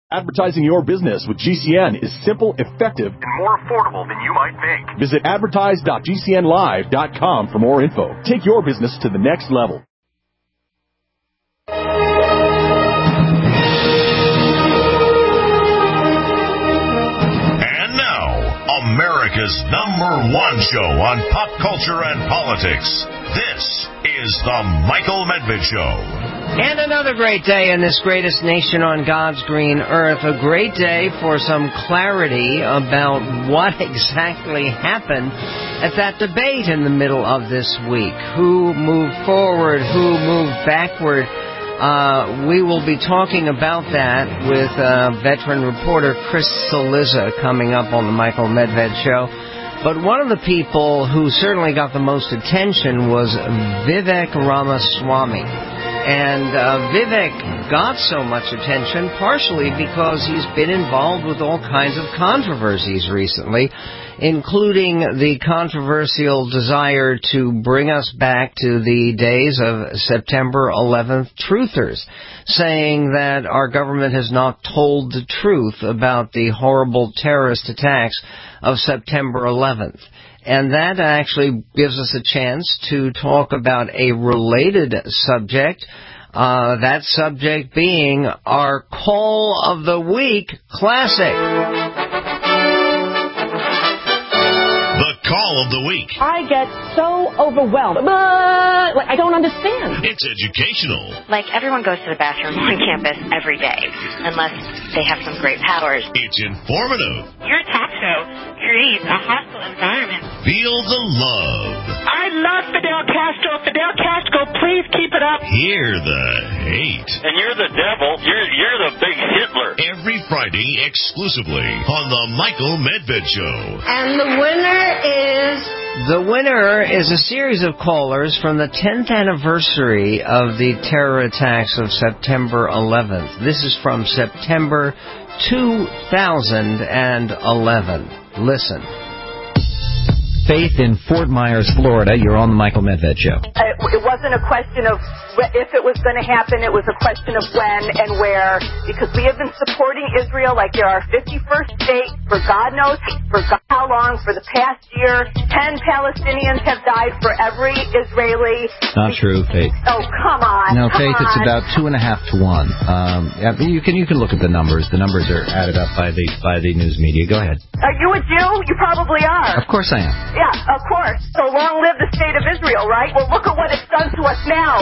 Advertising your business with GCN is simple, effective, and more affordable than you might think. Visit advertise.gcnlive.com for more info. Take your business to the next level. And now, America's #1 show on pop culture and politics. This is The Michael Medved Show. And another great day in this greatest nation on God's green earth. A great day for some clarity about what exactly happened at that debate in the middle of this week. Who moved forward? Who moved backward? We will be talking about that with veteran reporter Chris Cillizza coming up on the Michael Medved Show. But one of the people who certainly got the most attention was Vivek Ramaswamy. And Vivek got so much attention partially because he's been involved with all kinds of controversies recently, including the controversial desire to bring us back to the days of September 11th truthers, saying that our government has not told the truth about the horrible terrorist attacks of September 11th. And that actually gives us a chance to talk about a related subject, that subject being our Call of the Week Classic. The Call of the Week. I get so overwhelmed. I don't understand. It's educational. Like, everyone goes to the bathroom on campus every day, unless they have some great powers. It's informative. Your talk show creates a hostile environment. Feel the love. I love Fidel Castro. Fidel Castro, please keep it up. Hear the hate. And you're the devil. You're the big Hitler. Every Friday exclusively on the Michael Medved Show. And the winner is... The winner is a series of callers from the 10th anniversary of the terror attacks of September 11th. This is from September 2011. Listen. Faith in Fort Myers, Florida. You're on the Michael Medved Show. It wasn't a question of if it was going to happen. It was a question of when and where, because we have been supporting Israel like they're our 51st state for God knows for God how long, for the past year. 10 Palestinians have died for every Israeli. Not true, Faith. Oh, come on. No, Faith, it's about 2.5 to 1. You can look at the numbers. The numbers are added up by the news media. Go ahead. Are you a Jew? You probably are. Of course I am. Yeah, of course. So long live the state of Israel, right? Well, look at what it's done to us now.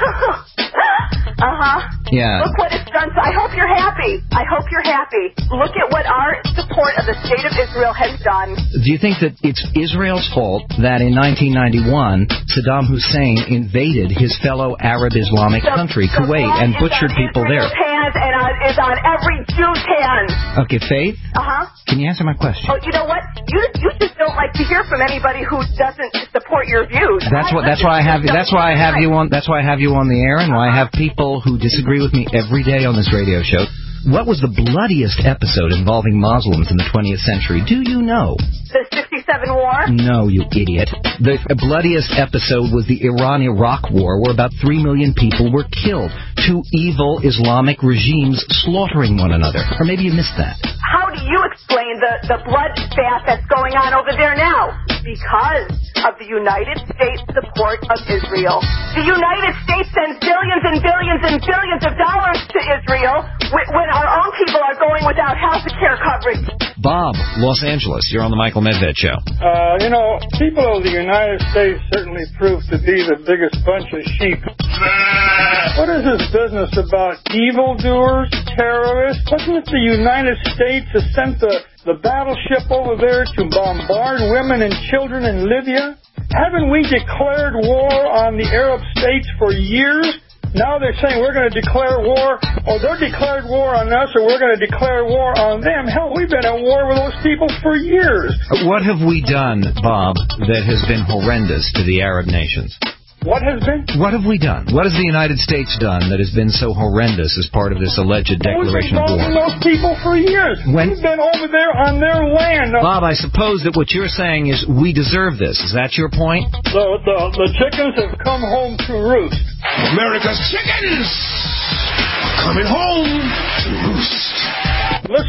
Yeah. Look what it's done. I hope you're happy. I hope you're happy. Look at what our support of the state of Israel has done. Do you think that it's Israel's fault that in 1991 Saddam Hussein invaded his fellow Arab Islamic country, Kuwait, and butchered people there? Hands and is on every Jew's hands. Okay, Faith. Can you answer my question? Oh, you know what? You just don't like to hear from anybody who doesn't support your views. That's why I have you on the air, and why I have people who disagree with me every day on this radio show. What was the bloodiest episode involving Muslims in the 20th century? Do you know? The 67 war? No, you idiot. The bloodiest episode was the Iran-Iraq war, where about 3 million people were killed. 2 evil Islamic regimes slaughtering one another. Or maybe you missed that. How do you explain the bloodbath that's going on over there now? Because of the United States support of Israel. The United States sends billions and billions and billions of dollars to Israel when our own people are going without health care coverage. Bob, Los Angeles, you're on the Michael Medved Show. People of the United States certainly prove to be the biggest bunch of sheep. What is this business about evildoers, terrorists? Wasn't it the United States that sent the battleship over there to bombard women and children in Libya? Haven't we declared war on the Arab states for years? Now they're saying we're going to declare war, or they're declared war on us, or we're going to declare war on them. Hell, we've been at war with those people for years. What have we done, Bob, that has been horrendous to the Arab nations? What has been? What have we done? What has the United States done that has been so horrendous as part of this alleged declaration of war? We've been those people for years. We've been over there on their land. Bob, I suppose that what you're saying is we deserve this. Is that your point? The chickens have come home to roost. America's chickens coming home to roost.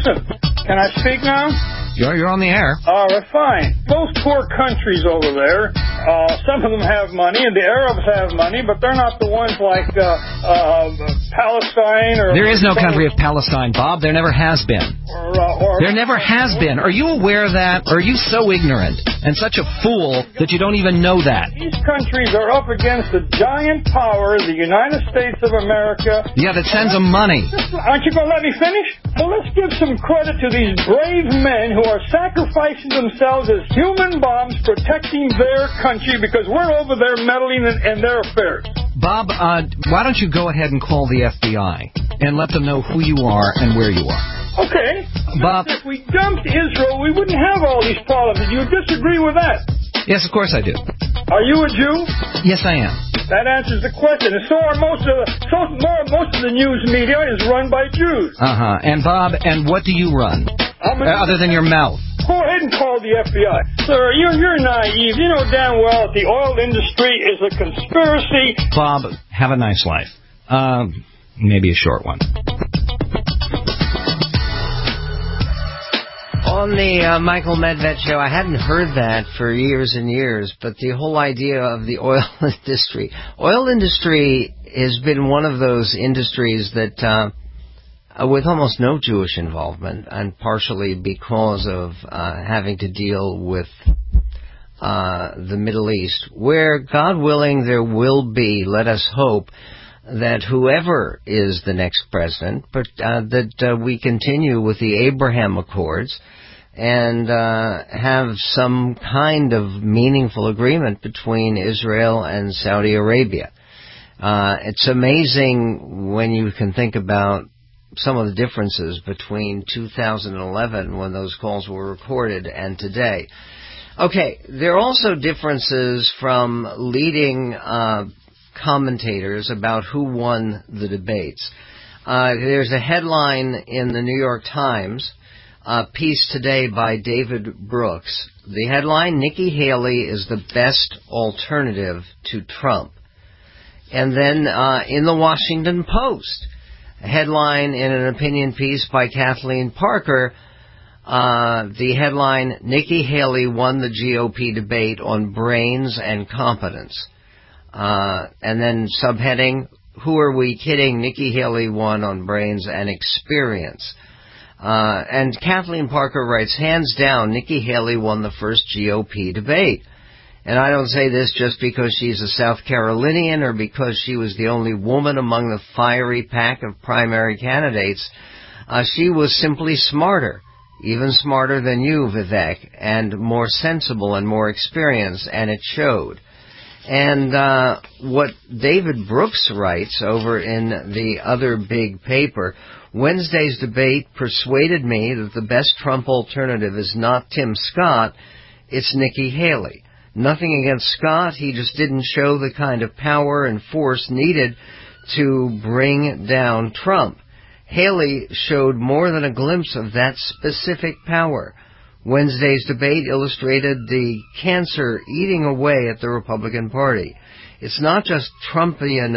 listen, can I speak now? You're on the air. All right, fine. Those poor countries over there, some of them have money, and the Arabs have money, but they're not the ones like Palestine or... There is no country of Palestine, Bob. There never has been. There never has been. Are you aware of that? Or are you so ignorant and such a fool that you don't even know that? These countries are up against a giant power, the United States of America. Yeah, that sends them money. Aren't you going to let me finish? Well, let's give some credit to these brave men who are sacrificing themselves as human bombs protecting their country because we're over there meddling in their affairs. Bob, why don't you go ahead and call the FBI and let them know who you are and where you are? Okay. Bob, if we dumped Israel, we wouldn't have all these problems. Do you disagree with that? Yes, of course I do. Are you a Jew? Yes, I am. That answers the question. And so are most of the news media is run by Jews. And Bob, and what do you run? Other than your mouth? Go ahead and call the FBI. Sir, you're naive. You know damn well that the oil industry is a conspiracy. Bob, have a nice life. Maybe a short one. On the Michael Medved show, I hadn't heard that for years and years, but the whole idea of the oil industry. Oil industry has been one of those industries that, with almost no Jewish involvement, and partially because of having to deal with the Middle East, where, God willing, there will be, let us hope, that whoever is the next president, but that we continue with the Abraham Accords and have some kind of meaningful agreement between Israel and Saudi Arabia. It's amazing when you can think about some of the differences between 2011, when those calls were recorded, and today. Okay, there are also differences from leading commentators about who won the debates. There's a headline in the New York Times, piece today by David Brooks. The headline, Nikki Haley is the best alternative to Trump. And then in the Washington Post, a headline in an opinion piece by Kathleen Parker, the headline, Nikki Haley won the GOP debate on brains and competence. And then subheading, who are we kidding? Nikki Haley won on brains and experience. And Kathleen Parker writes, hands down, Nikki Haley won the first GOP debate. And I don't say this just because she's a South Carolinian or because she was the only woman among the fiery pack of primary candidates. She was simply smarter, even smarter than you, Vivek, and more sensible and more experienced, and it showed. And what David Brooks writes over in the other big paper, Wednesday's debate persuaded me that the best Trump alternative is not Tim Scott, it's Nikki Haley. Nothing against Scott, he just didn't show the kind of power and force needed to bring down Trump. Haley showed more than a glimpse of that specific power. Wednesday's debate illustrated the cancer eating away at the Republican Party. It's not just Trumpian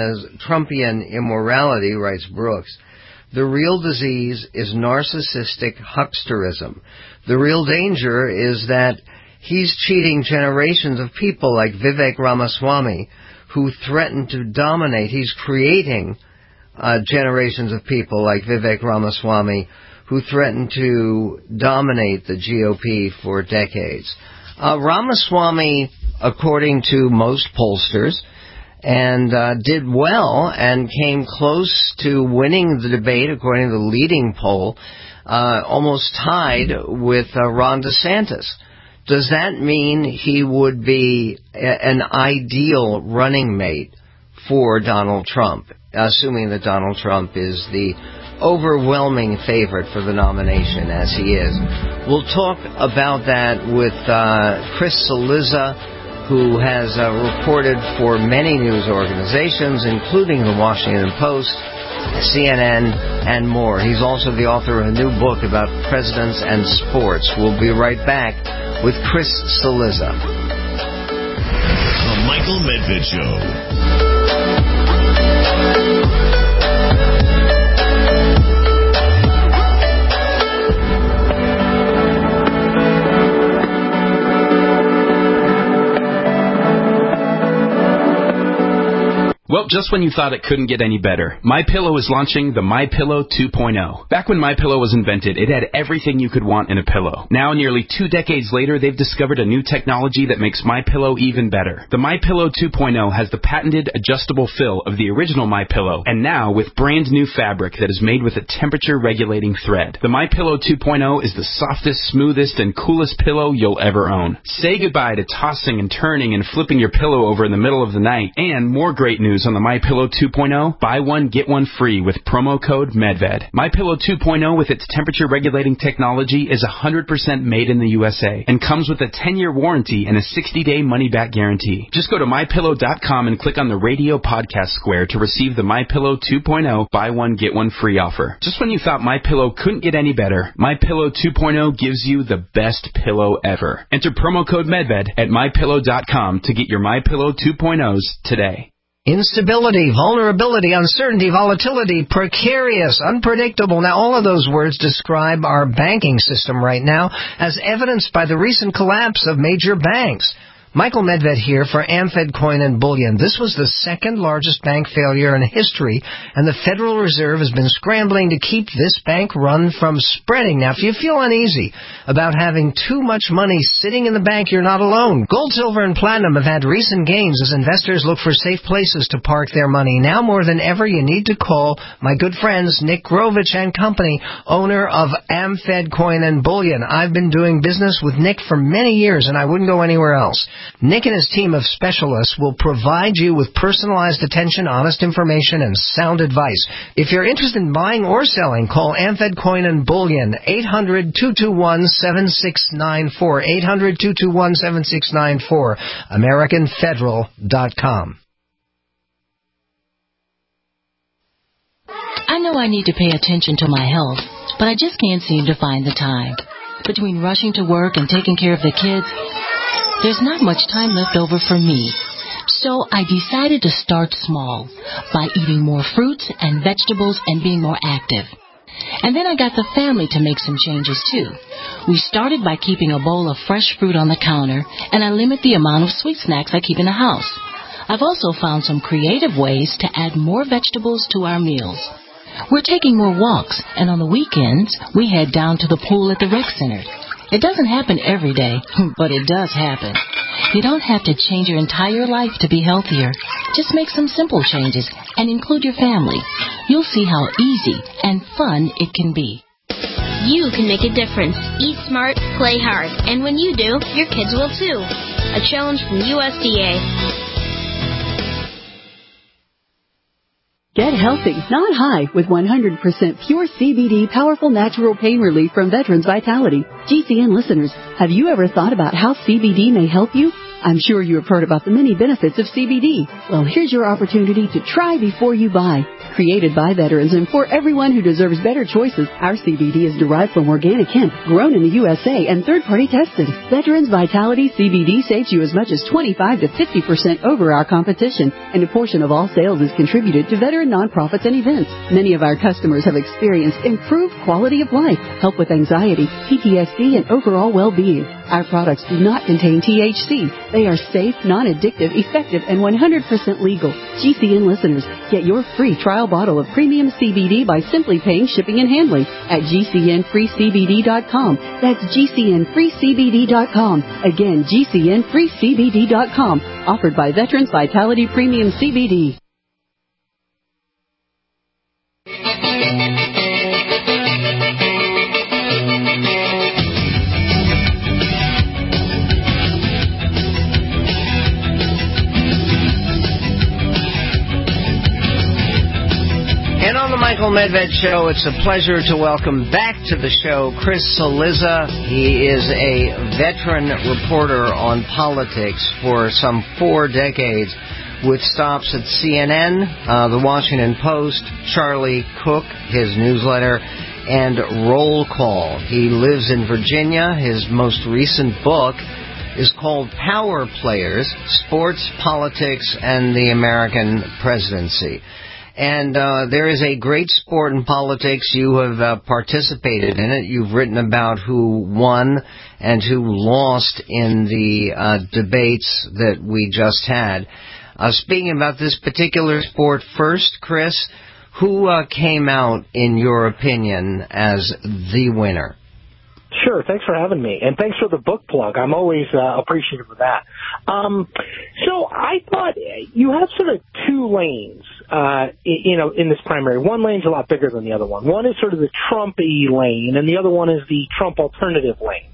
immorality, writes Brooks. The real disease is narcissistic hucksterism. The real danger is that he's cheating generations of people like Vivek Ramaswamy who threaten to dominate. He's creating generations of people like Vivek Ramaswamy who threatened to dominate the GOP for decades. Ramaswamy, according to most pollsters, and did well and came close to winning the debate, according to the leading poll, almost tied with Ron DeSantis. Does that mean he would be an ideal running mate for Donald Trump, assuming that Donald Trump is the overwhelming favorite for the nomination, as he is? We'll talk about that with Chris Cillizza, who has reported for many news organizations, including the Washington Post, CNN, and more. He's also the author of a new book about presidents and sports. We'll be right back with Chris Cillizza. The Michael Medved Show. Well, just when you thought it couldn't get any better, MyPillow is launching the MyPillow 2.0. Back when MyPillow was invented, it had everything you could want in a pillow. Now, nearly 2 decades later, they've discovered a new technology that makes MyPillow even better. The MyPillow 2.0 has the patented adjustable fill of the original MyPillow, and now with brand new fabric that is made with a temperature-regulating thread. The MyPillow 2.0 is the softest, smoothest, and coolest pillow you'll ever own. Say goodbye to tossing and turning and flipping your pillow over in the middle of the night. And more great news on the MyPillow 2.0, buy one, get one free with promo code MedVed. MyPillow 2.0 with its temperature-regulating technology is 100% made in the USA and comes with a 10-year warranty and a 60-day money-back guarantee. Just go to MyPillow.com and click on the radio podcast square to receive the MyPillow 2.0 buy one, get one free offer. Just when you thought MyPillow couldn't get any better, MyPillow 2.0 gives you the best pillow ever. Enter promo code MedVed at MyPillow.com to get your MyPillow 2.0s today. Instability, vulnerability, uncertainty, volatility, precarious, unpredictable. Now, all of those words describe our banking system right now, as evidenced by the recent collapse of major banks. Michael Medved here for AmFed Coin and Bullion. This was the second largest bank failure in history, and the Federal Reserve has been scrambling to keep this bank run from spreading. Now, if you feel uneasy about having too much money sitting in the bank, you're not alone. Gold, silver, and platinum have had recent gains as investors look for safe places to park their money. Now more than ever, you need to call my good friends Nick Grovich and Company, owner of AmFed Coin and Bullion. I've been doing business with Nick for many years, and I wouldn't go anywhere else. Nick and his team of specialists will provide you with personalized attention, honest information, and sound advice. If you're interested in buying or selling, call AmFed Coin and Bullion, 800-221-7694, 800-221-7694, AmericanFederal.com. I know I need to pay attention to my health, but I just can't seem to find the time. Between rushing to work and taking care of the kids, there's not much time left over for me. So I decided to start small by eating more fruits and vegetables and being more active. And then I got the family to make some changes too. We started by keeping a bowl of fresh fruit on the counter, and I limit the amount of sweet snacks I keep in the house. I've also found some creative ways to add more vegetables to our meals. We're taking more walks, and on the weekends, we head down to the pool at the rec center. It doesn't happen every day, but it does happen. You don't have to change your entire life to be healthier. Just make some simple changes and include your family. You'll see how easy and fun it can be. You can make a difference. Eat smart, play hard. And when you do, your kids will too. A challenge from USDA. Get healthy, not high, with 100% pure CBD powerful natural pain relief from Veterans Vitality. GCN listeners, have you ever thought about how CBD may help you? I'm sure you have heard about the many benefits of CBD. Well, here's your opportunity to try before you buy. Created by veterans and for everyone who deserves better choices, our CBD is derived from organic hemp, grown in the USA, and third-party tested. Veterans Vitality CBD saves you as much as 25 to 50% over our competition, and a portion of all sales is contributed to veteran nonprofits and events. Many of our customers have experienced improved quality of life, help with anxiety, PTSD, and overall well-being. Our products do not contain THC. They are safe, non-addictive, effective, and 100% legal. GCN listeners, get your free trial bottle of premium CBD by simply paying shipping and handling at GCNFreeCBD.com. That's GCNFreeCBD.com. Again, GCNFreeCBD.com. Offered by Veterans Vitality Premium CBD. And on the Michael Medved Show, it's a pleasure to welcome back to the show Chris Cillizza. He is a veteran reporter on politics for some 4 decades, with stops at CNN, The Washington Post, Charlie Cook, his newsletter, and Roll Call. He lives in Virginia. His most recent book is called Power Players, Sports, Politics, and the American Presidency. And there is a great sport in politics. You have participated in it. You've written about who won and who lost in the debates that we just had. Speaking about this particular sport first, Chris, who came out, in your opinion, as the winner? Sure, thanks for having me, and thanks for the book plug. I'm always appreciative of that. So I thought you have sort of two lanes, in this primary. One lane's a lot bigger than the other one. One is sort of the Trump-y lane, and the other one is the Trump alternative lane.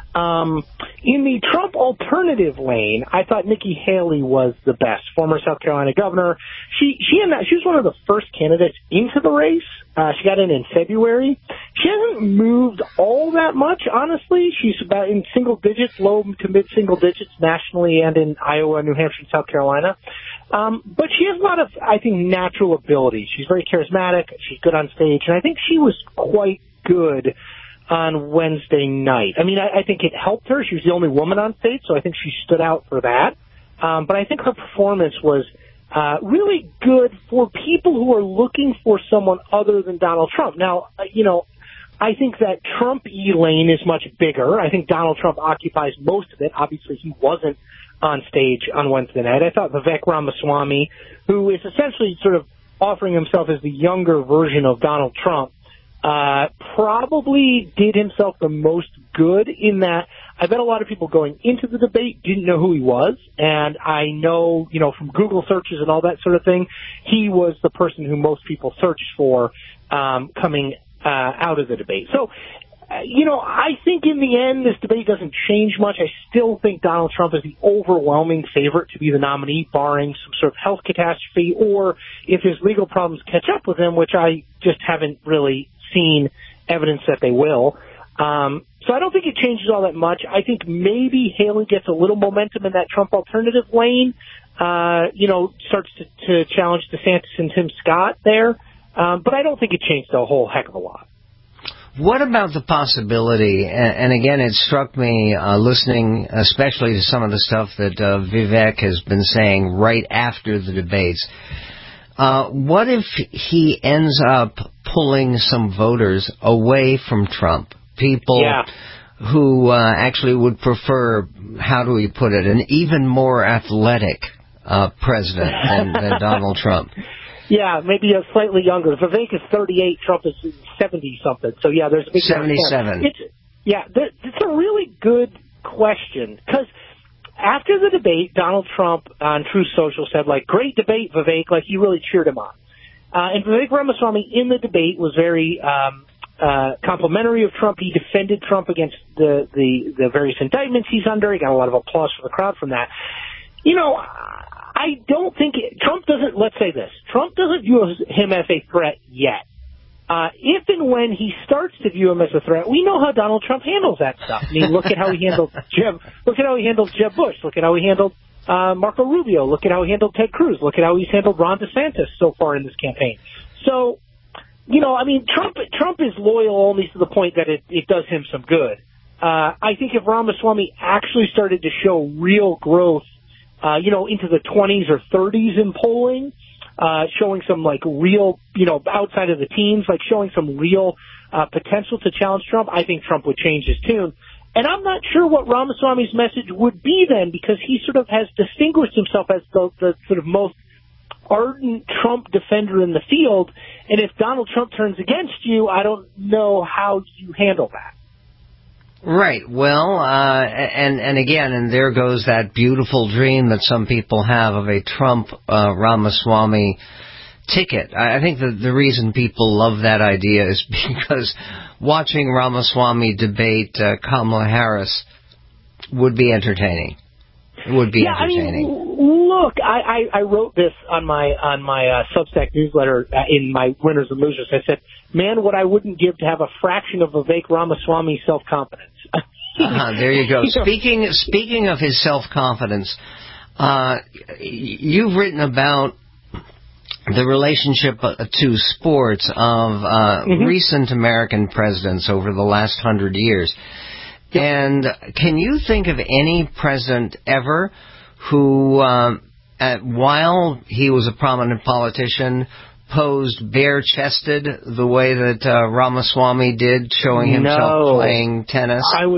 In the Trump alternative lane, I thought Nikki Haley was the best, former South Carolina governor. She was one of the first candidates into the race. She got in February. She hasn't moved all that much, honestly. She's about in single digits, low to mid single digits nationally and in Iowa, New Hampshire, and South Carolina. But she has a lot of, I think, natural ability. She's very charismatic. She's good on stage. And I think she was quite good on Wednesday night. I mean, I think it helped her. She was the only woman on stage, so I think she stood out for that. But I think her performance was really good for people who are looking for someone other than Donald Trump. Now, I think that Trump-y lane is much bigger. I think Donald Trump occupies most of it. Obviously, he wasn't on stage on Wednesday night. I thought Vivek Ramaswamy, who is essentially sort of offering himself as the younger version of Donald Trump, probably did himself the most good in that I bet a lot of people going into the debate didn't know who he was, and I know, from Google searches and all that sort of thing, he was the person who most people searched for coming out of the debate. So, I think in the end this debate doesn't change much. I still think Donald Trump is the overwhelming favorite to be the nominee, barring some sort of health catastrophe or if his legal problems catch up with him, which I just haven't really seen evidence that they will. So I don't think it changes all that much. I think maybe Haley gets a little momentum in that Trump alternative lane, starts to challenge DeSantis and Tim Scott there. But I don't think it changed a whole heck of a lot. What about the possibility, and again, it struck me listening especially to some of the stuff that Vivek has been saying right after the debates. What if he ends up pulling some voters away from Trump? People who actually would prefer, how do we put it, an even more athletic president than Donald Trump. Yeah, maybe a slightly younger. Vivek is 38, Trump is 70-something. So, yeah, there's a big 77. It's a really good question, because after the debate, Donald Trump on Truth Social said, great debate, Vivek, he really cheered him on. And Vivek Ramaswamy in the debate was very complimentary of Trump. He defended Trump against the various indictments he's under. He got a lot of applause from the crowd from that. I don't think Trump doesn't, let's say this, Trump doesn't view him as a threat yet. If and when he starts to view him as a threat, we know how Donald Trump handles that stuff. I mean, look at how he handled Jeb Bush. Look at how he handled Marco Rubio. Look at how he handled Ted Cruz. Look at how he's handled Ron DeSantis so far in this campaign. So, Trump is loyal only to the point that it does him some good. I think if Ramaswamy actually started to show real growth, into the 20s or 30s in polling, showing some real, outside of the teens, showing some real potential to challenge Trump, I think Trump would change his tune. And I'm not sure what Ramaswamy's message would be then, because he sort of has distinguished himself as the sort of most ardent Trump defender in the field. And if Donald Trump turns against you, I don't know how you handle that. Right. Well, and again, and there goes that beautiful dream that some people have of a Trump Ramaswamy ticket. I think the reason people love that idea is because watching Ramaswamy debate Kamala Harris would be entertaining. It would be entertaining. I mean, look, I wrote this on my Substack newsletter in my Winners and Losers. I said, man, what I wouldn't give to have a fraction of Vivek Ramaswamy's self-confidence. There you go. Speaking of his self-confidence, you've written about the relationship to sports of recent American presidents over the last 100 years. And can you think of any president ever who, while he was a prominent politician, posed bare-chested the way that Ramaswamy did, showing himself playing tennis? I was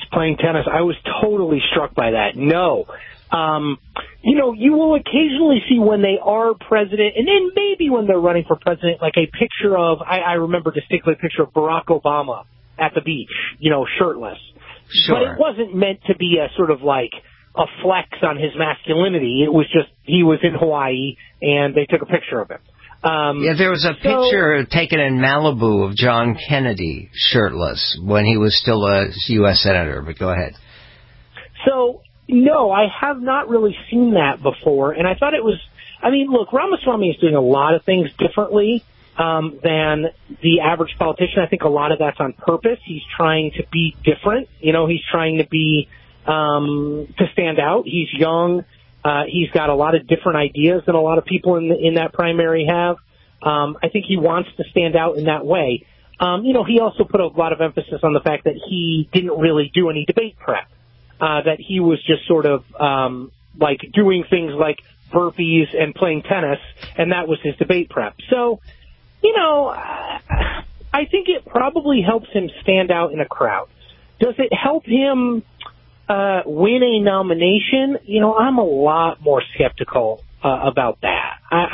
playing tennis. I was totally struck by that. No. You will occasionally see when they are president, and then maybe when they're running for president, like a picture of, I remember distinctly a picture of Barack Obama at the beach, shirtless. Sure. But it wasn't meant to be a sort of like a flex on his masculinity. It was just he was in Hawaii, and they took a picture of him. There was a picture taken in Malibu of John Kennedy shirtless when he was still a U.S. Senator, but go ahead. So, no, I have not really seen that before, and I thought it was, look, Ramaswamy is doing a lot of things differently than the average politician. I think a lot of that's on purpose. He's trying to be different. He's trying to be, to stand out. He's young. He's got a lot of different ideas than a lot of people in that primary have. I think he wants to stand out in that way. He also put a lot of emphasis on the fact that he didn't really do any debate prep, that he was just sort of like doing things like burpees and playing tennis, and that was his debate prep. So, I think it probably helps him stand out in a crowd. Does it help him win a nomination? I'm a lot more skeptical about that.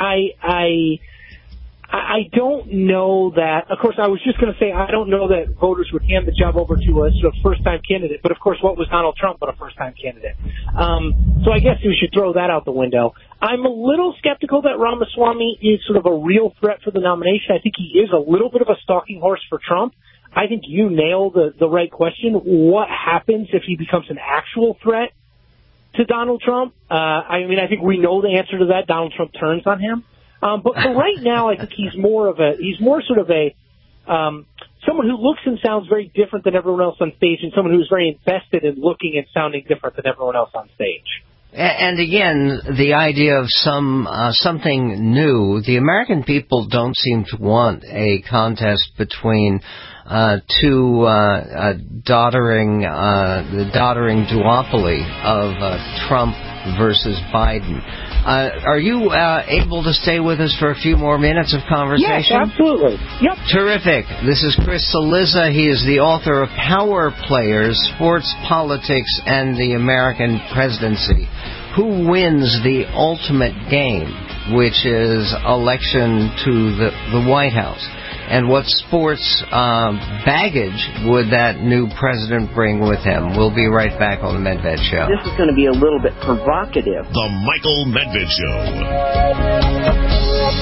I don't know that. Of course, I was just going to say I don't know that voters would hand the job over to a sort of first-time candidate. But of course, what was Donald Trump but a first-time candidate? So I guess we should throw that out the window. I'm a little skeptical that Ramaswamy is sort of a real threat for the nomination. I think he is a little bit of a stalking horse for Trump. I think you nailed the right question. What happens if he becomes an actual threat to Donald Trump? I think we know the answer to that. Donald Trump turns on him. But for right now, I think he's more sort of a someone who looks and sounds very different than everyone else on stage, and someone who's very invested in looking and sounding different than everyone else on stage. And again, the idea of something new. The American people don't seem to want a contest between two doddering duopoly of Trump versus Biden. Are you able to stay with us for a few more minutes of conversation? Yes, absolutely. Yep. Terrific. This is Chris Cillizza. He is the author of Power Players, Sports, Politics, and the American Presidency. Who wins the ultimate game, which is election to the White House? And what sports baggage would that new president bring with him? We'll be right back on the Medved Show. This is going to be a little bit provocative. The Michael Medved Show.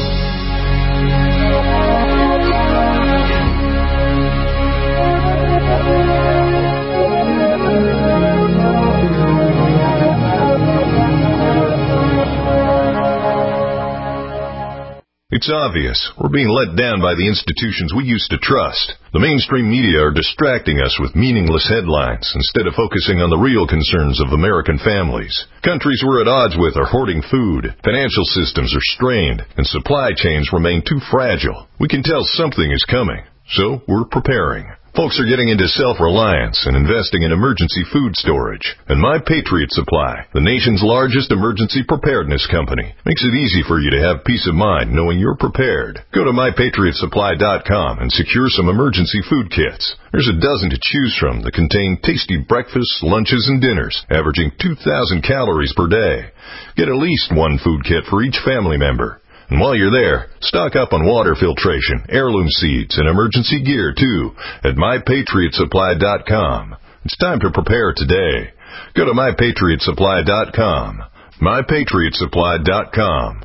It's obvious. We're being let down by the institutions we used to trust. The mainstream media are distracting us with meaningless headlines instead of focusing on the real concerns of American families. Countries we're at odds with are hoarding food, financial systems are strained, and supply chains remain too fragile. We can tell something is coming, so we're preparing. Folks are getting into self-reliance and investing in emergency food storage. And My Patriot Supply, the nation's largest emergency preparedness company, makes it easy for you to have peace of mind knowing you're prepared. Go to MyPatriotSupply.com and secure some emergency food kits. There's a dozen to choose from that contain tasty breakfasts, lunches, and dinners, averaging 2,000 calories per day. Get at least one food kit for each family member. And while you're there, stock up on water filtration, heirloom seeds, and emergency gear, too, at MyPatriotSupply.com. It's time to prepare today. Go to MyPatriotSupply.com. MyPatriotSupply.com.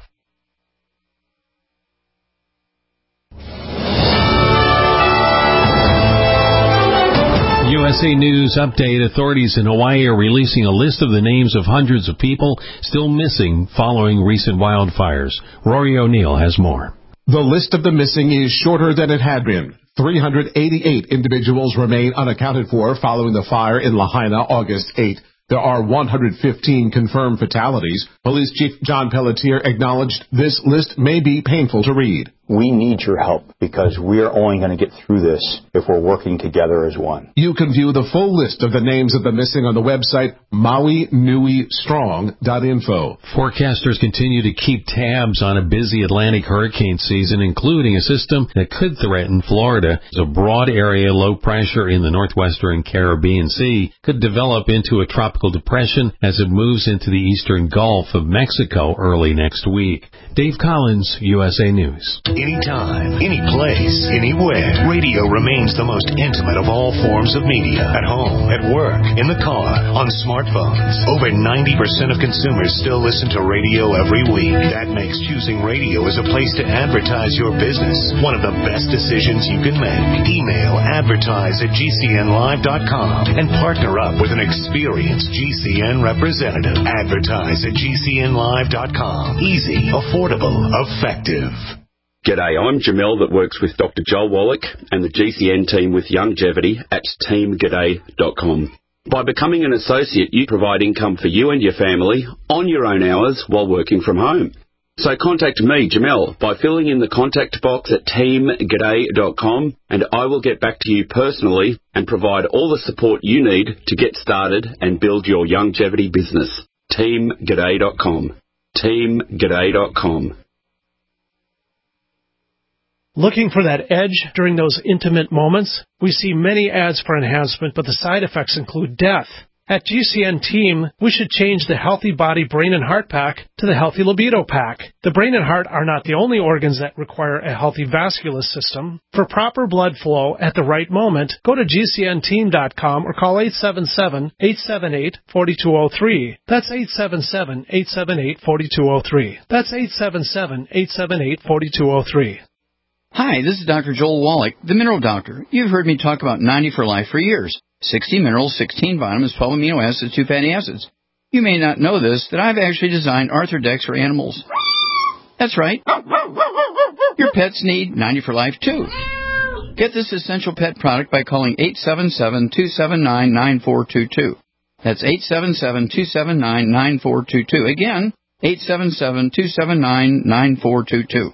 USA News Update. Authorities in Hawaii are releasing a list of the names of hundreds of people still missing following recent wildfires. Rory O'Neill has more. The list of the missing is shorter than it had been. 388 individuals remain unaccounted for following the fire in Lahaina August 8. There are 115 confirmed fatalities. Police Chief John Pelletier acknowledged this list may be painful to read. we need your help because we're only going to get through this if we're working together as one. You can view the full list of the names of the missing on the website MauiNuiStrong.info. Forecasters continue to keep tabs on a busy Atlantic hurricane season, including a system that could threaten Florida. A broad area low pressure in the northwestern Caribbean Sea could develop into a tropical depression as it moves into the eastern Gulf of Mexico early next week. Dave Collins, USA News. Anytime, any place, anywhere, radio remains the most intimate of all forms of media. At home, at work, in the car, on smartphones. Over 90% of consumers still listen to radio every week. That makes choosing radio as a place to advertise your business one of the best decisions you can make. Email advertise@gcnlive.com and partner up with an experienced GCN representative. Advertise@gcnlive.com. Easy, affordable, effective. G'day, I'm Jamel that works with Dr. Joel Wallach and the GCN team with Longevity at teamg'day.com. By becoming an associate, you provide income for you and your family on your own hours while working from home. So contact me, Jamel, by filling in the contact box at teamg'day.com, and I will get back to you personally and provide all the support you need to get started and build your longevity business. teamg'day.com. teamg'day.com. Looking for that edge during those intimate moments? We see many ads for enhancement, but the side effects include death. At GCN Team, we should change the Healthy Body Brain and Heart Pack to the Healthy Libido Pack. The brain and heart are not the only organs that require a healthy vascular system. For proper blood flow at the right moment, go to GCNteam.com or call 877-878-4203. That's 877-878-4203. That's 877-878-4203. Hi, this is Dr. Joel Wallach, the Mineral Doctor. You've heard me talk about 90 for Life for years. 60 minerals, 16 vitamins, 12 amino acids, 2 fatty acids. You may not know this, that I've actually designed Arthrodex for animals. That's right. Your pets need 90 for Life, too. Get this essential pet product by calling 877-279-9422. That's 877-279-9422. Again, 877-279-9422.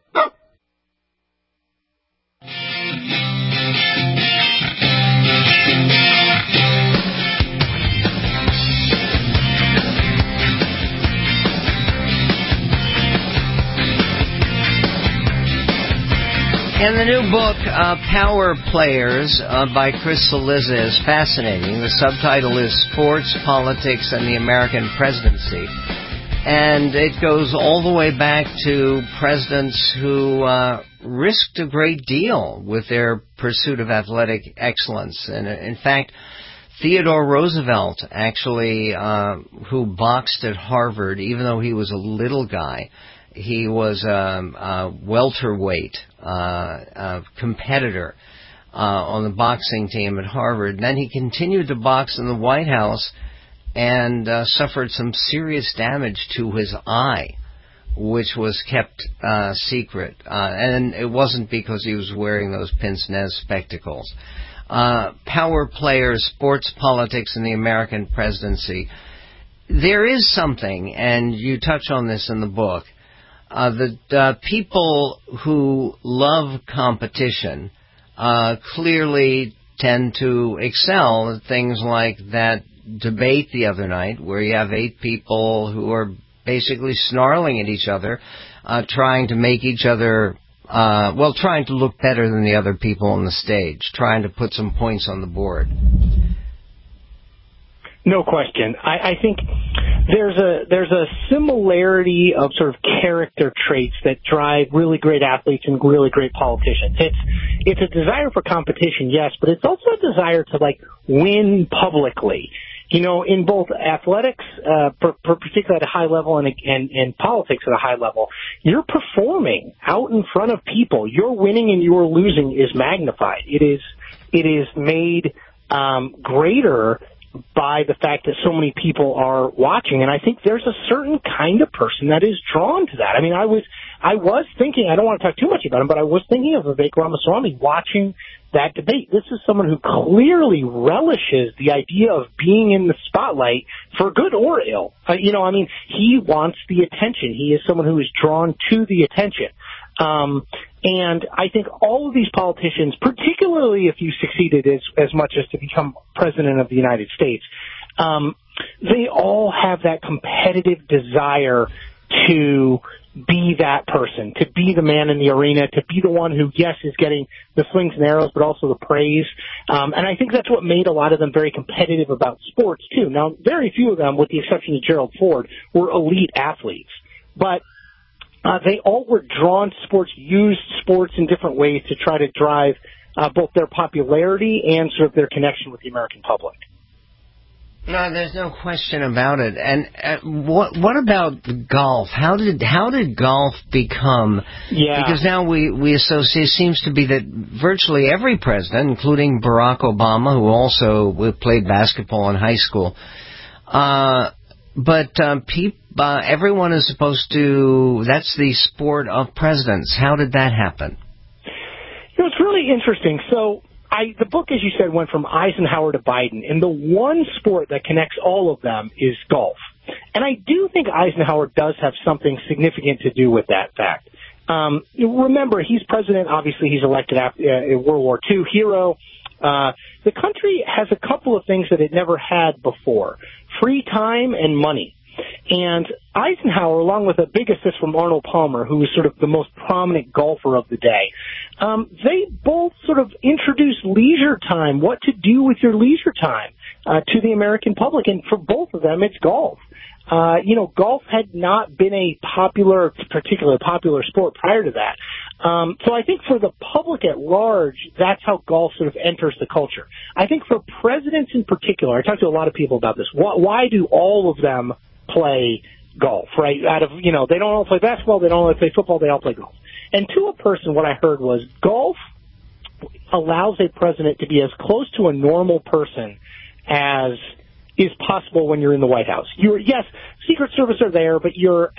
And the new book, Power Players, by Chris Cillizza, is fascinating. The subtitle is Sports, Politics, and the American Presidency. And it goes all the way back to presidents who risked a great deal with their pursuit of athletic excellence. And in fact, Theodore Roosevelt, actually, who boxed at Harvard, even though he was a little guy, he was a welterweight competitor on the boxing team at Harvard. And then he continued to box in the White House and suffered some serious damage to his eye, which was kept secret. And it wasn't because he was wearing those pince-nez spectacles. Power Players, Sports, Politics, and the American Presidency. There is something, and you touch on this in the book, that people who love competition clearly tend to excel at things like that debate the other night, where you have 8 people who are basically snarling at each other, trying to make each other, trying to look better than the other people on the stage, trying to put some points on the board. No question. I think there's a similarity of sort of character traits that drive really great athletes and really great politicians. It's a desire for competition, yes, but it's also a desire to win publicly. You know, in both athletics, particularly at a high level, and politics at a high level, you're performing out in front of people. Your winning and your losing is magnified. It is made greater by the fact that so many people are watching, and I think there's a certain kind of person that is drawn to that. I mean, I was thinking, I don't want to talk too much about him, but I was thinking of Vivek Ramaswamy watching that debate. This is someone who clearly relishes the idea of being in the spotlight for good or ill. He wants the attention. He is someone who is drawn to the attention. And I think all of these politicians, particularly if you succeeded as much as to become president of the United States, they all have that competitive desire to be that person, to be the man in the arena, to be the one who, yes, is getting the slings and arrows, but also the praise. And I think that's what made a lot of them very competitive about sports, too. Now, very few of them, with the exception of Gerald Ford, were elite athletes. But they all were drawn to sports, used sports in different ways to try to drive both their popularity and sort of their connection with the American public. No, there's no question about it. And what about golf? How did golf become? Yeah. Because now we associate. It seems to be that virtually every president, including Barack Obama, who also played basketball in high school, everyone is supposed to. That's the sport of presidents. How did that happen? It's really interesting. So. The book, as you said, went from Eisenhower to Biden, and the one sport that connects all of them is golf. And I do think Eisenhower does have something significant to do with that fact. Remember, he's president. Obviously, he's elected after World War II hero. The country has a couple of things that it never had before: free time and money. And Eisenhower, along with a big assist from Arnold Palmer, who was sort of the most prominent golfer of the day, they both sort of introduced leisure time, what to do with your leisure time, to the American public. And for both of them, it's golf. Golf had not been a particularly popular sport prior to that. So I think for the public at large, that's how golf sort of enters the culture. I think for presidents in particular, I talked to a lot of people about this. Why do all of them play golf, right? They don't all play basketball, they don't all play football, they all play golf. And to a person, what I heard was golf allows a president to be as close to a normal person as is possible when you're in the White House. Yes, Secret Service are there, but you're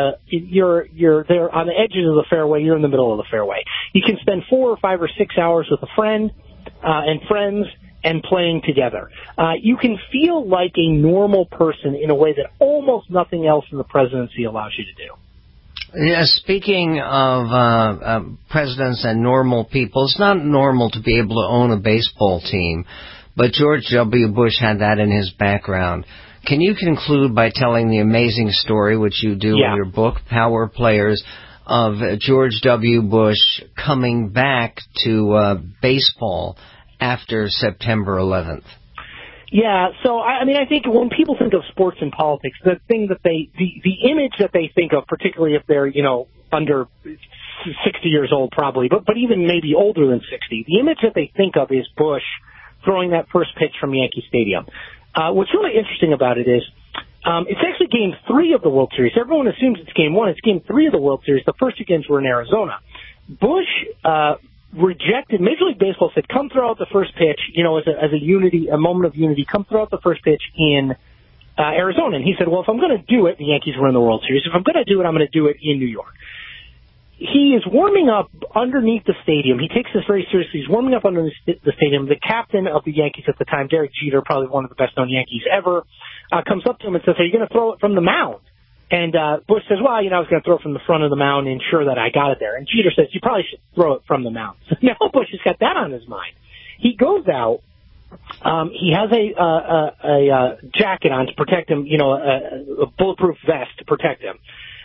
there on the edges of the fairway, you're in the middle of the fairway. You can spend 4 or 5 or 6 hours with a friend and friends and playing together. You can feel like a normal person in a way that almost nothing else in the presidency allows you to do. Yeah, speaking of presidents and normal people, it's not normal to be able to own a baseball team, but George W. Bush had that in his background. Can you conclude by telling the amazing story, which you do in your book, Power Players, of George W. Bush coming back to baseball after September 11th? Yeah, so I think when people think of sports and politics, the thing that the image that they think of, particularly if they're, under 60 years old probably, but even maybe older than 60, the image that they think of is Bush throwing that first pitch from Yankee Stadium. What's really interesting about it is it's actually Game 3 of the World Series. Everyone assumes it's Game 1. It's Game 3 of the World Series. The first 2 games were in Arizona. Bush rejected. Major League Baseball said, come throw out the first pitch, as a moment of unity, come throw out the first pitch in Arizona. And he said, well, if I'm going to do it, the Yankees were in the World Series. If I'm going to do it, I'm going to do it in New York. He is warming up underneath the stadium. He takes this very seriously. He's warming up underneath the stadium. The captain of the Yankees at the time, Derek Jeter, probably one of the best-known Yankees ever, comes up to him and says, are you going to throw it from the mound? And Bush says, well, I was going to throw it from the front of the mound and ensure that I got it there. And Jeter says, you probably should throw it from the mound. So now Bush has got that on his mind. He goes out. He has a jacket on to protect him, a bulletproof vest to protect him.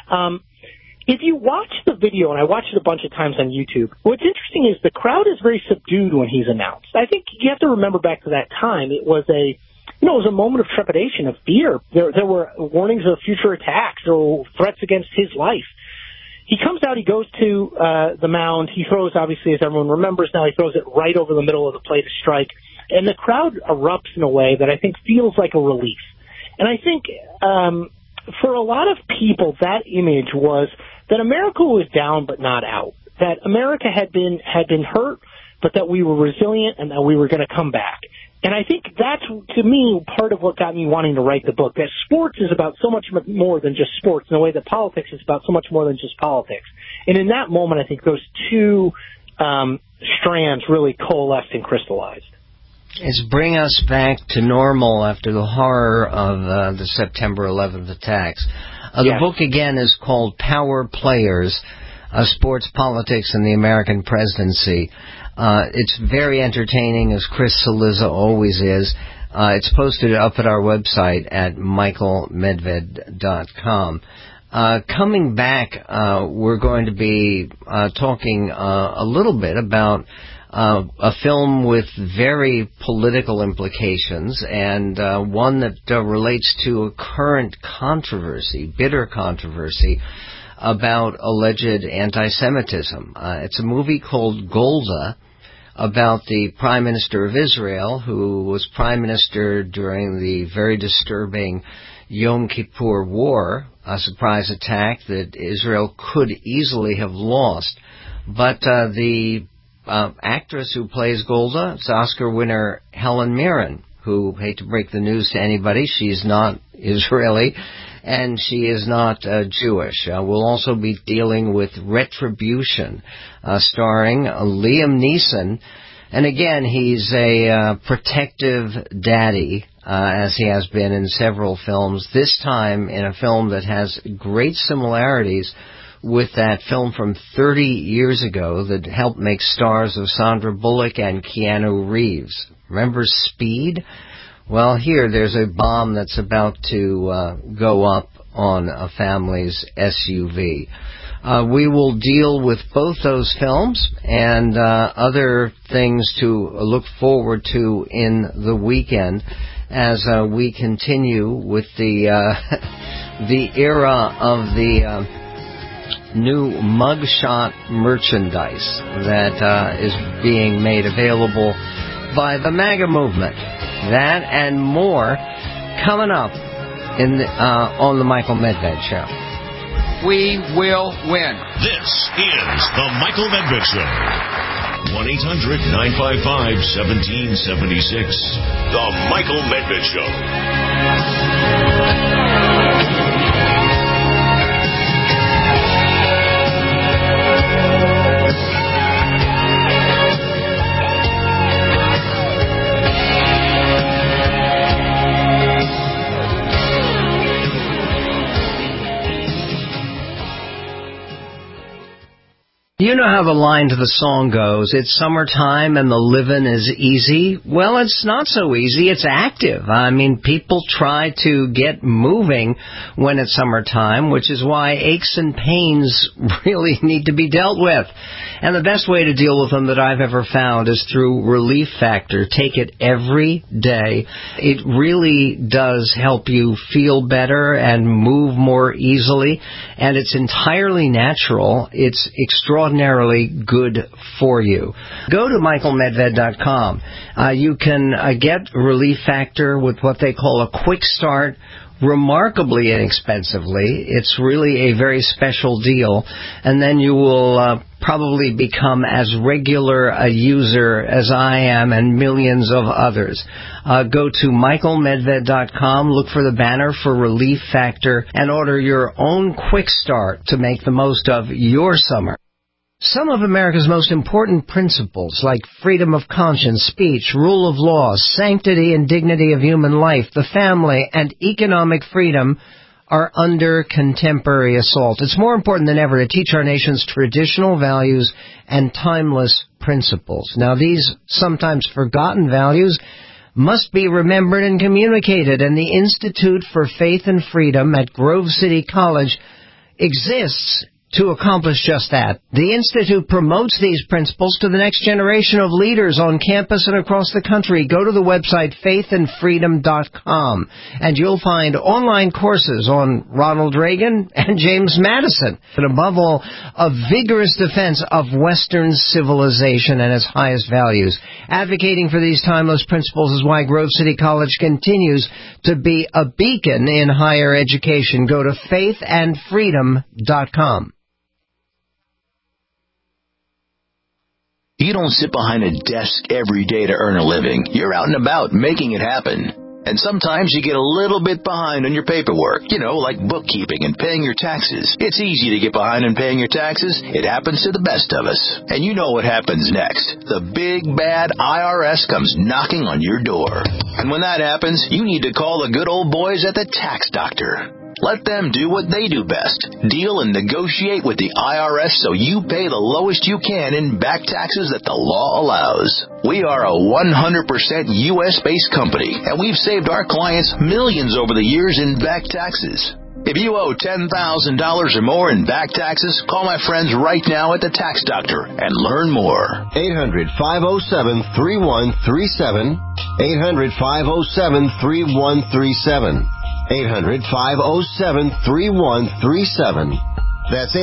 If you watch the video, and I watched it a bunch of times on YouTube, what's interesting is the crowd is very subdued when he's announced. I think you have to remember back to that time. It was a moment of trepidation, of fear. There were warnings of future attacks. There were threats against his life. He comes out, he goes to the mound. He throws, obviously, as everyone remembers now, he throws it right over the middle of the plate to strike. And the crowd erupts in a way that I think feels like a relief. And I think for a lot of people, that image was that America was down but not out, that America had been hurt, but that we were resilient and that we were going to come back. And I think that's, to me, part of what got me wanting to write the book, that sports is about so much more than just sports, in a way that politics is about so much more than just politics. And in that moment, I think those two strands really coalesced and crystallized. It's bring us back to normal after the horror of the September 11th attacks. The book, again, is called Power Players. sports, politics, and the American presidency. It's very entertaining, as Chris Cillizza always is. It's posted up at our website at michaelmedved.com. Coming back, we're going to be talking a little bit about a film with very political implications, and one that relates to a current controversy, bitter controversy, about alleged anti-Semitism. It's a movie called Golda, about the Prime Minister of Israel, who was Prime Minister during the very disturbing Yom Kippur War, a surprise attack that Israel could easily have lost. But the actress who plays Golda is Oscar winner Helen Mirren, who, hate to break the news to anybody, she's not Israeli, and she is not Jewish. We'll also be dealing with Retribution, starring Liam Neeson. And again, he's a protective daddy, as he has been in several films, this time in a film that has great similarities with that film from 30 years ago that helped make stars of Sandra Bullock and Keanu Reeves. Remember Speed? Well, here there's a bomb that's about to go up on a family's SUV. We will deal with both those films and other things to look forward to in the weekend as we continue with the era of the new mugshot merchandise that is being made available by the MAGA movement. That and more coming up in on the Michael Medved Show. We will win. This is the Michael Medved Show. 1-800-955-1776. The Michael Medved Show. You know how the line to the song goes, it's summertime and the living is easy. Well, it's not so easy, it's active. I mean, people try to get moving when it's summertime, which is why aches and pains really need to be dealt with. And the best way to deal with them that I've ever found is through Relief Factor. Take it every day. It really does help you feel better and move more easily, and it's entirely natural. It's extraordinarily good for you. Go to michaelmedved.com. You can get Relief Factor with what they call a quick start, remarkably inexpensively. It's really a very special deal, and then you will probably become as regular a user as I am and millions of others. Go to michaelmedved.com, look for the banner for Relief Factor, and order your own quick start to make the most of your summer. Some of America's most important principles, like freedom of conscience, speech, rule of law, sanctity and dignity of human life, the family, and economic freedom, are under contemporary assault. It's more important than ever to teach our nation's traditional values and timeless principles. Now, these sometimes forgotten values must be remembered and communicated, and the Institute for Faith and Freedom at Grove City College exists to accomplish just that. The Institute promotes these principles to the next generation of leaders on campus and across the country. Go to the website faithandfreedom.com, and you'll find online courses on Ronald Reagan and James Madison, and above all, a vigorous defense of Western civilization and its highest values. Advocating for these timeless principles is why Grove City College continues to be a beacon in higher education. Go to faithandfreedom.com. You don't sit behind a desk every day to earn a living. You're out and about making it happen. And sometimes you get a little bit behind on your paperwork, like bookkeeping and paying your taxes. It's easy to get behind on paying your taxes. It happens to the best of us. And you know what happens next. The big, bad IRS comes knocking on your door. And when that happens, you need to call the good old boys at the Tax Doctor. Let them do what they do best. Deal and negotiate with the IRS so you pay the lowest you can in back taxes that the law allows. We are a 100% U.S.-based company, and we've saved our clients millions over the years in back taxes. If you owe $10,000 or more in back taxes, call my friends right now at the Tax Doctor and learn more. 800-507-3137. 800-507-3137. 800-507-3137. That's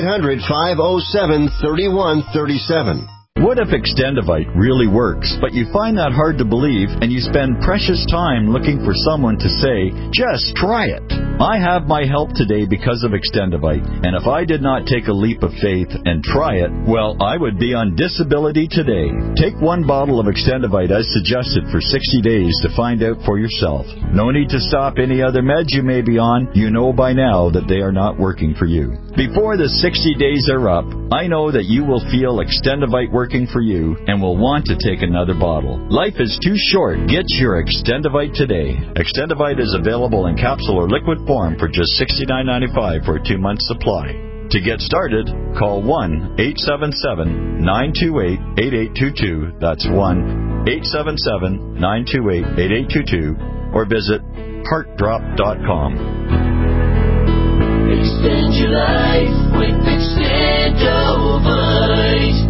800-507-3137. What if Extendivite really works, but you find that hard to believe and you spend precious time looking for someone to say, just try it? I have my help today because of Extendivite, and if I did not take a leap of faith and try it, well, I would be on disability today. Take one bottle of Extendivite as suggested for 60 days to find out for yourself. No need to stop any other meds you may be on. You know by now that they are not working for you. Before the 60 days are up, I know that you will feel Extendivite working for you and will want to take another bottle. Life is too short. Get your Extendivite today. Extendivite is available in capsule or liquid form for just $69.95 for a 2-month supply. To get started, call 1-877-928-8822. That's 1-877-928-8822 or visit heartdrop.com. Extend your life with Extendivite.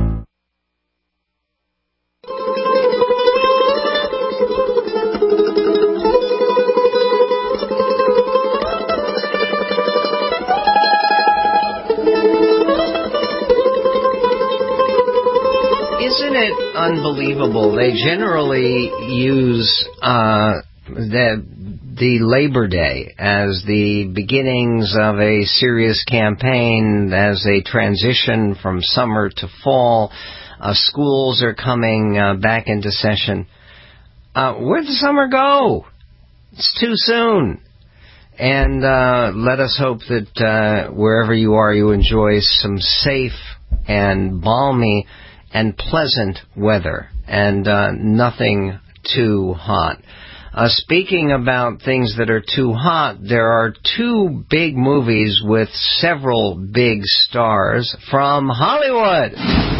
Isn't it unbelievable? They generally use the Labor Day as the beginnings of a serious campaign as they transition from summer to fall. Schools are coming back into session. Where'd the summer go? It's too soon. And let us hope that wherever you are, you enjoy some safe and balmy and pleasant weather and nothing too hot. Speaking about things that are too hot, there are 2 big movies with several big stars from Hollywood.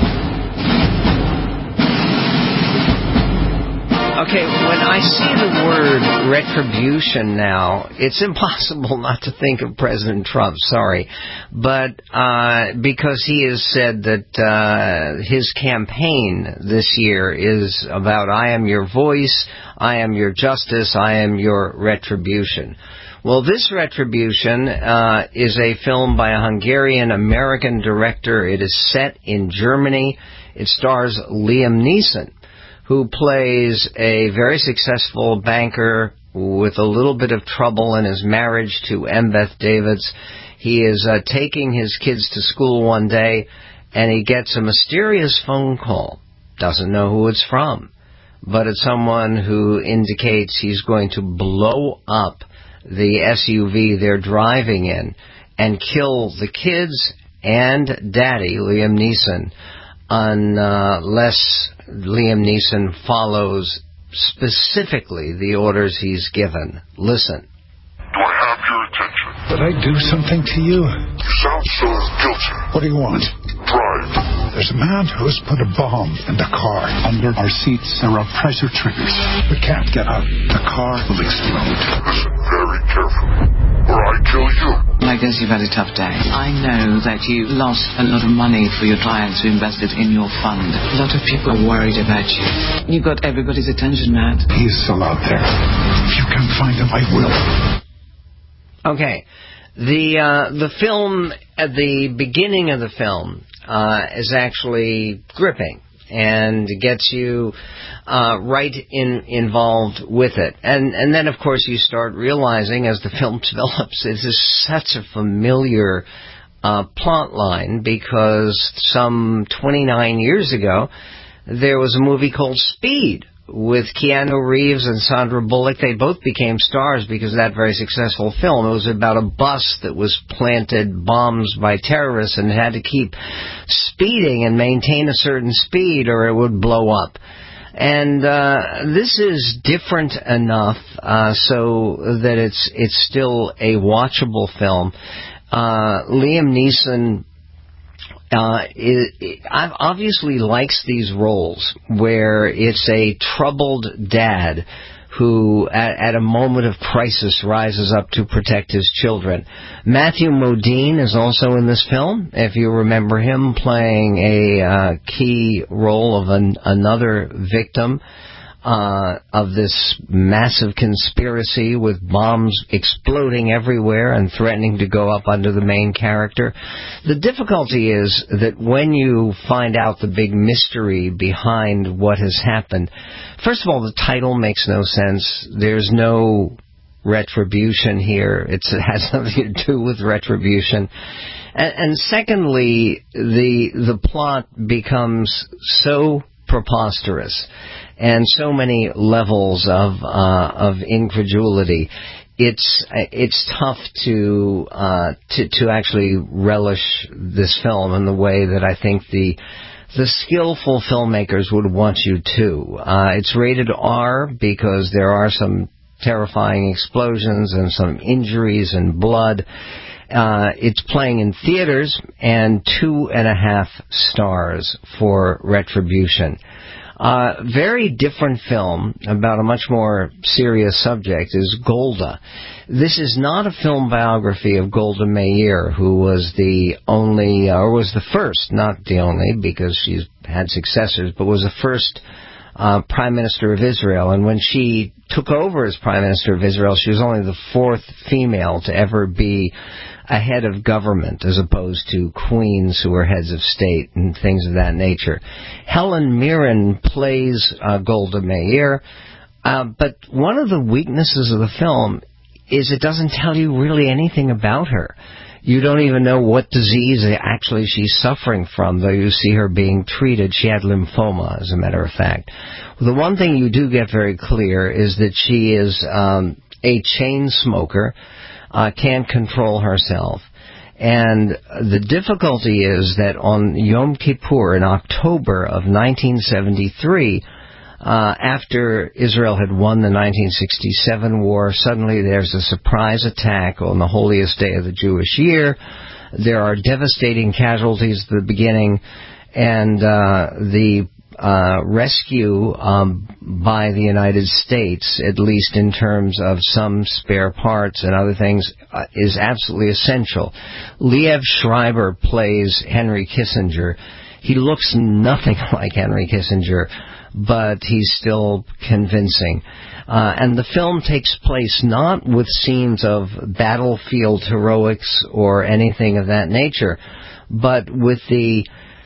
Okay, when I see the word retribution now, it's impossible not to think of President Trump, sorry. But because he has said that his campaign this year is about I am your voice, I am your justice, I am your retribution. Well, this Retribution is a film by a Hungarian-American director. It is set in Germany. It stars Liam Neeson, who plays a very successful banker with a little bit of trouble in his marriage to Embeth Davids. He is taking his kids to school one day, and he gets a mysterious phone call. Doesn't know who it's from, but it's someone who indicates he's going to blow up the SUV they're driving in and kill the kids and Daddy, Liam Neeson, unless Liam Neeson follows specifically the orders he's given. Listen. Do I have your attention? Did I do something to you? You sound so guilty. What do you want? Drive. There's a man who's put a bomb in the car. Under our seats, there are pressure triggers. We can't get out. The car will explode. Listen very carefully, or I kill you. I guess you've had a tough day. I know that you lost a lot of money for your clients who invested in your fund. A lot of people are worried about you. You've got everybody's attention, Matt. He's still out there. If you can find him, I will. Okay. The film, at the beginning of the film, is actually gripping and gets you right involved with it. And then, of course, you start realizing as the film develops, it is such a familiar plot line because some 29 years ago, there was a movie called Speed with Keanu Reeves and Sandra Bullock. They both became stars because of that very successful film. It was about a bus that was planted bombs by terrorists and had to keep speeding and maintain a certain speed or it would blow up. And this is different enough so that it's still a watchable film. Liam Neeson obviously likes these roles where it's a troubled dad who, at a moment of crisis, rises up to protect his children. Matthew Modine is also in this film, if you remember him playing a key role of another victim of this massive conspiracy with bombs exploding everywhere and threatening to go up under the main character. The difficulty is that when you find out the big mystery behind what has happened, first of all, the title makes no sense. There's no retribution here. It has nothing to do with retribution. And secondly, the plot becomes so preposterous and so many levels of incredulity. It's tough to actually relish this film in the way that I think the skillful filmmakers would want you to. It's rated R because there are some terrifying explosions and some injuries and blood. It's playing in theaters, and 2.5 stars for Retribution. Very different film about a much more serious subject is Golda. This is not a film biography of Golda Meir, who was the only, or was the first, not the only, because she's had successors, but was the first Prime Minister of Israel. And when she took over as Prime Minister of Israel, she was only the 4th female to ever be a head of government, as opposed to queens who were heads of state and things of that nature. Helen Mirren plays Golda Meir, but one of the weaknesses of the film is it doesn't tell you really anything about her. You don't even know what disease actually she's suffering from, though you see her being treated. She had lymphoma, as a matter of fact. The one thing you do get very clear is that she is a chain smoker, can't control herself. And the difficulty is that on Yom Kippur in October of 1973, after Israel had won the 1967 war, suddenly there's a surprise attack on the holiest day of the Jewish year. There are devastating casualties at the beginning, and the rescue by the United States, at least in terms of some spare parts and other things, is absolutely essential. Liev Schreiber plays Henry Kissinger. He looks nothing like Henry Kissinger, but he's still convincing. And the film takes place not with scenes of battlefield heroics or anything of that nature, but with the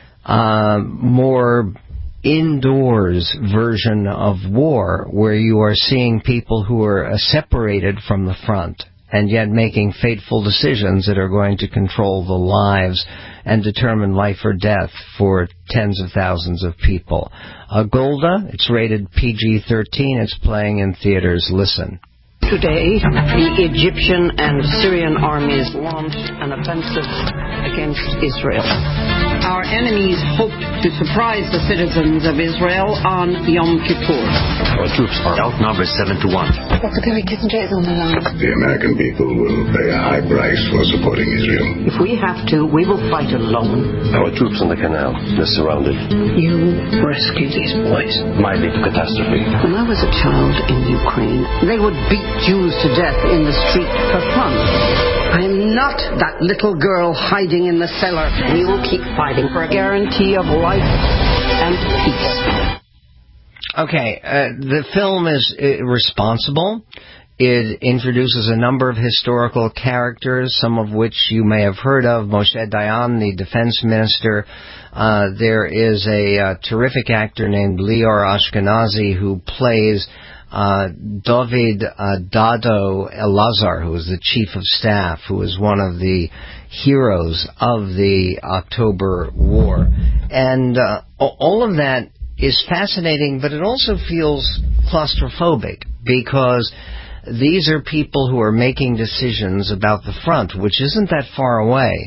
more indoors version of war, where you are seeing people who are separated from the front and yet making fateful decisions that are going to control the lives and determine life or death for tens of thousands of people. Golda, it's rated PG-13. It's playing in theaters. Listen. Today, the Egyptian and Syrian armies launched an offensive against Israel. Our enemies hoped to surprise the citizens of Israel on Yom Kippur. Our troops are outnumbered 7 to 1. Dr. Henry Kissinger is on the line. The American people will pay a high price for supporting Israel. If we have to, we will fight alone. Our troops on the canal, they're surrounded. You rescue these boys. Might lead to catastrophe. When I was a child in Ukraine, they would beat Jews to death in the street for fun. I am not that little girl hiding in the cellar. We will keep fighting for a guarantee of life and peace. Okay, the film is responsible. It introduces a number of historical characters, some of which you may have heard of. Moshe Dayan, the defense minister. There is a terrific actor named Lior Ashkenazi who plays David Dado Elazar, who is the chief of staff, who is one of the heroes of the October War. And all of that is fascinating, but it also feels claustrophobic, because these are people who are making decisions about the front, which isn't that far away.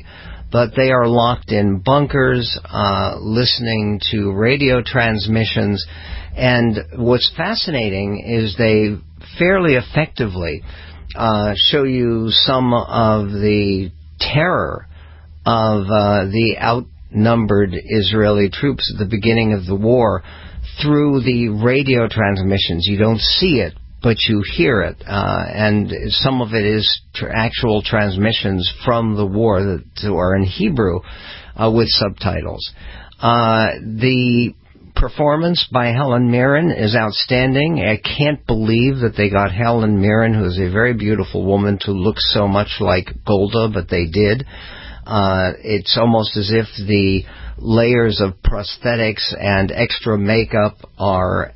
but they are locked in bunkers, listening to radio transmissions. And what's fascinating is they fairly effectively show you some of the terror of the outnumbered Israeli troops at the beginning of the war through the radio transmissions. You don't see it, but you hear it, and some of it is actual transmissions from the war that are in Hebrew with subtitles. The performance by Helen Mirren is outstanding. I can't believe that they got Helen Mirren, who is a very beautiful woman, to look so much like Golda, but they did. It's almost as if the layers of prosthetics and extra makeup are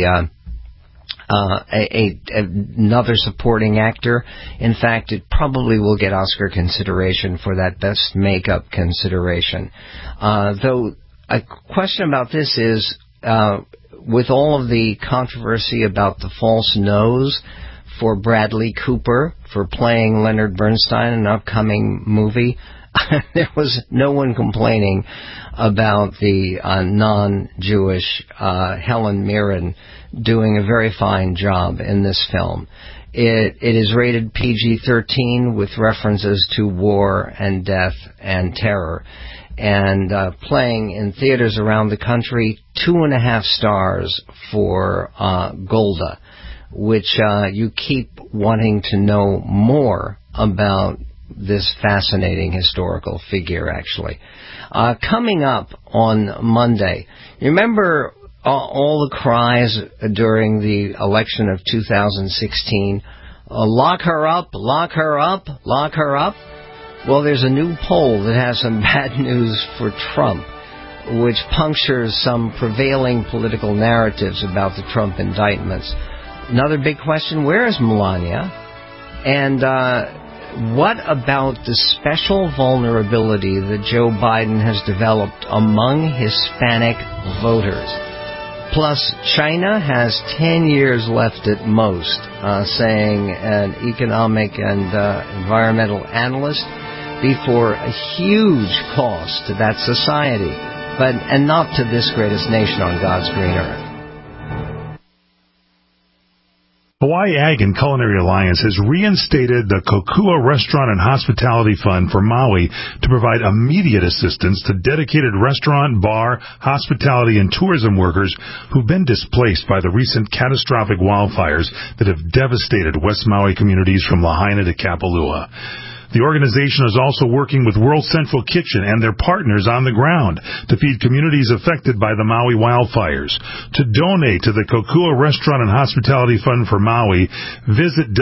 another supporting actor. In fact, it probably will get Oscar consideration for that best makeup consideration. Though a question about this is, with all of the controversy about the false nose for Bradley Cooper for playing Leonard Bernstein in an upcoming movie, there was no one complaining about the non-Jewish Helen Mirren doing a very fine job in this film. It is rated PG-13 with references to war and death and terror, and playing in theaters around the country, 2.5 stars for Golda, which you keep wanting to know more about this fascinating historical figure, actually. Coming up on Monday, you remember all the cries during the election of 2016, lock her up, lock her up, lock her up? Well, there's a new poll that has some bad news for Trump, which punctures some prevailing political narratives about the Trump indictments. Another big question, where is Melania? And what about the special vulnerability that Joe Biden has developed among Hispanic voters? Plus, China has 10 years left at most, saying an economic and environmental analyst, before a huge cost to that society, and not to this greatest nation on God's green earth. Hawaii Ag and Culinary Alliance has reinstated the Kokua Restaurant and Hospitality Fund for Maui to provide immediate assistance to dedicated restaurant, bar, hospitality, and tourism workers who've been displaced by the recent catastrophic wildfires that have devastated West Maui communities from Lahaina to Kapalua. The organization is also working with World Central Kitchen and their partners on the ground to feed communities affected by the Maui wildfires. To donate to the Kokua Restaurant and Hospitality Fund for Maui, visit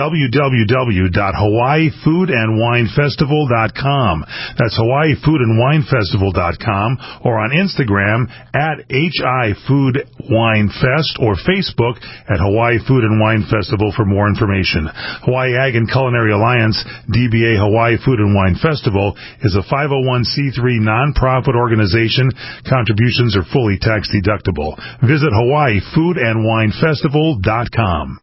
www.hawaiifoodandwinefestival.com. That's hawaiifoodandwinefestival.com, or on Instagram at HIFoodWineFest, or Facebook at Hawaii Food and Wine Festival for more information. Hawaii Ag and Culinary Alliance, DBA Hawaii Food and Wine Festival, is a 501c3 nonprofit organization. Contributions are fully tax deductible. Visit hawaiifoodandwinefestival.com.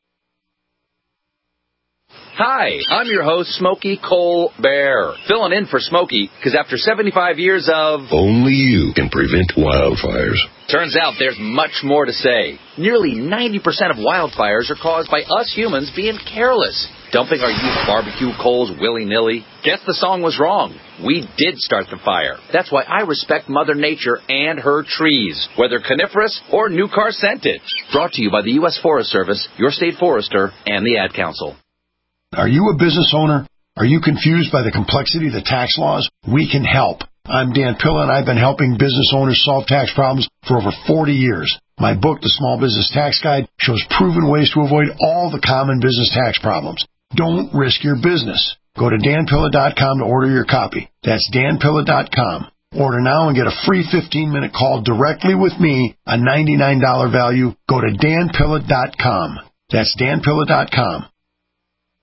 Hi, I'm your host, Smokey Colbert, filling in for Smokey, because after 75 years of... Only you can prevent wildfires. Turns out there's much more to say. Nearly 90% of wildfires are caused by us humans being careless, dumping our used barbecue coals willy-nilly. Guess the song was wrong. We did start the fire. That's why I respect Mother Nature and her trees, whether coniferous or new car scented. Brought to you by the U.S. Forest Service, your state forester, and the Ad Council. Are you a business owner? Are you confused by the complexity of the tax laws? We can help. I'm Dan Pilla, and I've been helping business owners solve tax problems for over 40 years. My book, The Small Business Tax Guide, shows proven ways to avoid all the common business tax problems. Don't risk your business. Go to danpilla.com to order your copy. That's danpilla.com. Order now and get a free 15-minute call directly with me, a $99 value. Go to danpilla.com. That's danpilla.com.